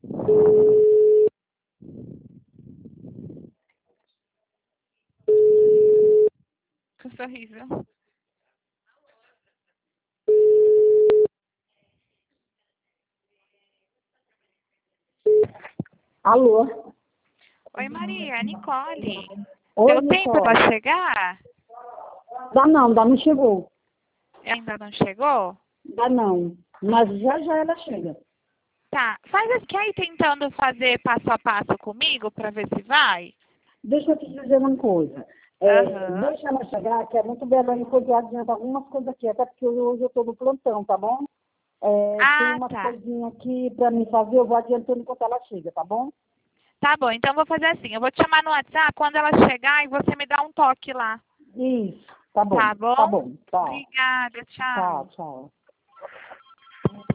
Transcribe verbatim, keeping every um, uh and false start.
Que sorriso. Alô? Oi, Maria, é Nicole. Oi, Deu tempo Nicole. para chegar? Dá não, ainda não chegou. Ainda não chegou? Dá não. Mas já já ela chega. Tá, faz assim, quer ir tentando fazer passo a passo comigo para ver se vai? Deixa eu te dizer uma coisa. É, Aham. Deixa ela chegar, que é muito bem ela poder adiantar algumas coisas aqui, até porque hoje eu estou no plantão, tá bom? É, tem Ah, umas tá. coisinhas aqui para me fazer, eu vou adiantando enquanto ela chega, tá bom? Tá bom, então eu vou fazer assim, eu vou te chamar no WhatsApp quando ela chegar e você me dá um toque lá. Isso, tá bom. Tá bom? Tá bom, tá. Obrigada, tchau. Tchau, tchau.